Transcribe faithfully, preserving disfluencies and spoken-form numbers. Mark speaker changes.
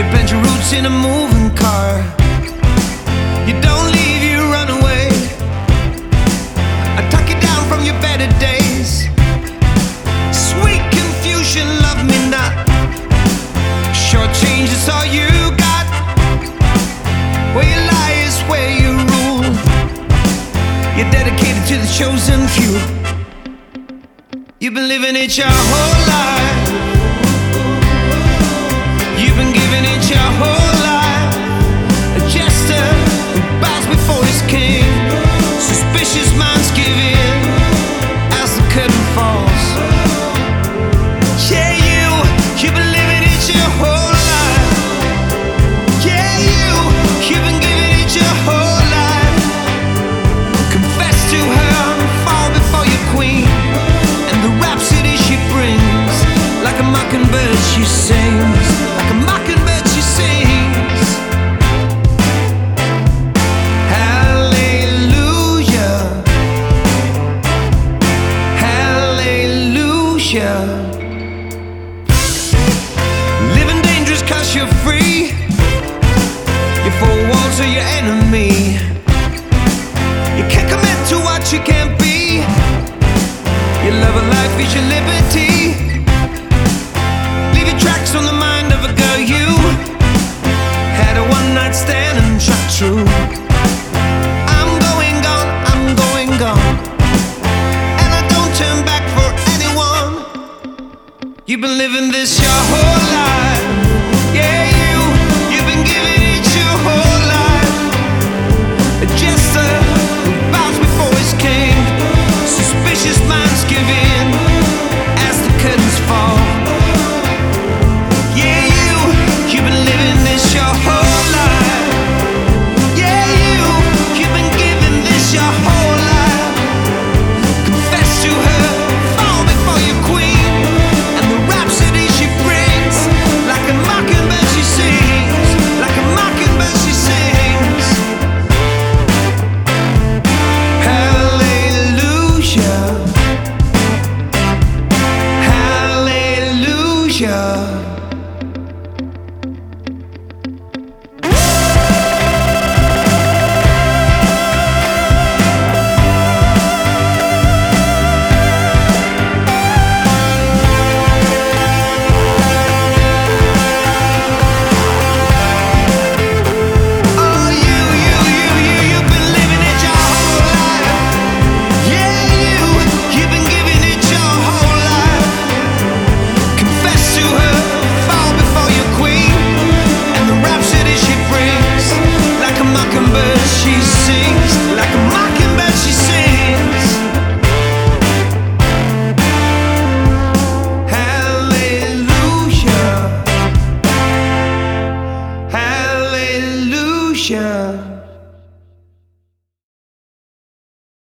Speaker 1: You plant your roots in a moving car. You don't leave, you run away. I tuck you down from your better days. Sweet confusion, love me not. Short change is all you got. Where you lie is where you rule. You're dedicated to the chosen few. You've been living it your whole life. You've been giving it your whole life. A jester who bows before his king. Suspicious minds give in as the curtain falls. Yeah, you, you've been living it your whole life. Yeah, you, you've been giving it your whole life. Confess to her, fall before your queen. And the rhapsody she brings, like a mockingbird she sings. Like a mockingbird she sings. Hallelujah. Hallelujah. Living dangerous cause you're free. Your four walls are your enemy. You can't commit to what you can't be. Your love of life is your liberty. Leave your tracks on the mind of a girl you had a one night stand and shot true. I'm going gone, I'm going gone, and I don't turn back for anyone. You've been living this your whole life. Yeah, you, you've been giving it your whole life. A jester who bows before his king. Suspicious minds give in as the curtains fall. Yeah, you, you've been living this your whole life. Yeah, you, you've been giving this your whole life. Confess to her, fall before your queen. And the rhapsody she brings, like a mockingbird she sings. Like a mockingbird she sings. Hallelujah. Hallelujah.